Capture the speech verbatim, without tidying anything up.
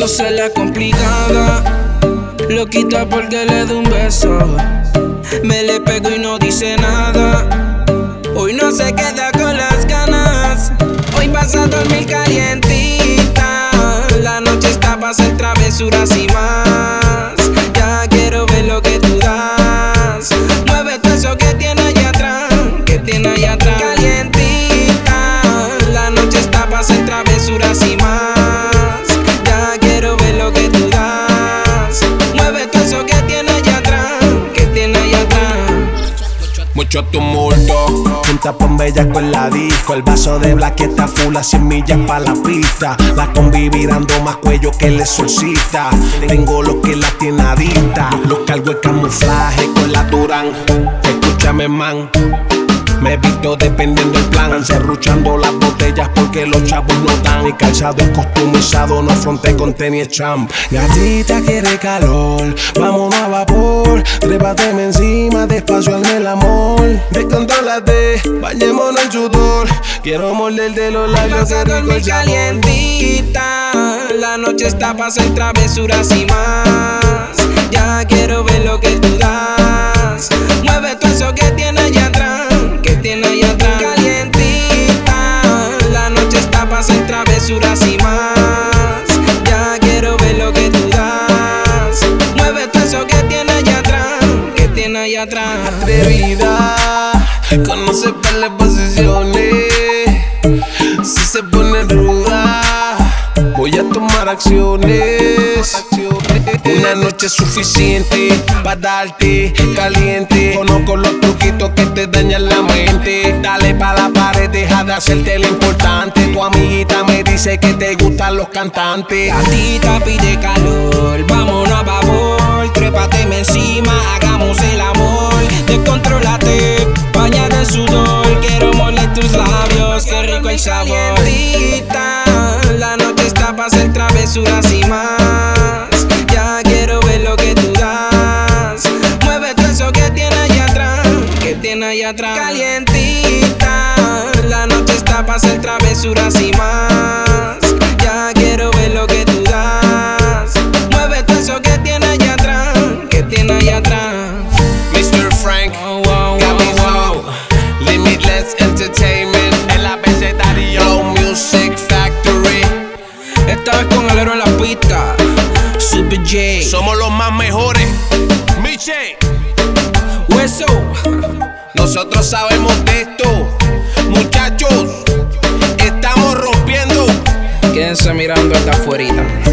No se la complicada, lo quita porque le doy un beso. Me le pego y no dice nada. Hoy no se queda con las ganas. Hoy vas a dormir calientita. La noche está para hacer travesuras y más. Ya quiero ver lo que tú das. Mueve todo eso que tiene allá atrás, que tiene allá atrás. Calientita, la noche está para hacer travesuras y más. Ya quiero ver lo que tú das. Mueve todo eso que tiene allá atrás, que tiene allá atrás. Mucho tumulto, junta pon bella con la disco. El vaso de black está full a cien millas pa' la pista. La combi virando más cuello que el exorcista. Tengo lo que la tiene adicta. Los cargo el camuflaje con la Durán. Escúchame, man, me visto dependiendo del plan. Serruchando las botellas porque los chavos no dan. Mi calzado es customizado, no afronté con tenis champ. Gatita quiere calor, vámonos a vapor. Trépateme encima, despacio hazme el amor. Descontrólate, bañémonos en sudor. Quiero morder de los labios que rico el sabor. Calientita, la noche está para hacer travesuras y más. Ya quiero ver lo que tú das. Mueve todo eso que tiene allá atrás, que tiene allá atrás. Calientita, la noche está para hacer travesuras y más. Ya quiero ver lo que tú das. Mueve todo eso que tiene allá atrás, que tiene allá atrás. Atrevida, conoce par de posiciones. Si se pone ruda, voy a tomar acciones. Una noche es suficiente para darte caliente. Conozco los truquitos que te dañan la mente. Dale pa' la pared, deja de hacerte lo importante. Tu amiguita me dice que te gustan los cantantes. Gatita pide calor, vámonos a vapor. Trépateme encima, hagamos el amor. Descontrólate, bañada en sudor. Quiero morder tus labios, qué rico el sabor. Calientita, la noche está para hacer travesuras y más. Ya quiero ver lo que tú das. Mueve todo eso que tiene allá atrás, que tiene allá atrás. Calientita, la noche está para hacer travesuras y más. Ya quiero ver lo que tú das. Mueve todo eso que tiene allá atrás, que tiene allá atrás. mister Frank, Oh, wow, Gabby wow, wow. Limitless Entertainment, el abecedario Flow Music Factory. Esta vez con Alero en la pista. Super J, Somos los más mejores. Miche, Hueso. nosotros sabemos de esto. Muchachos, estamos rompiendo. Quédense mirando hasta afuera.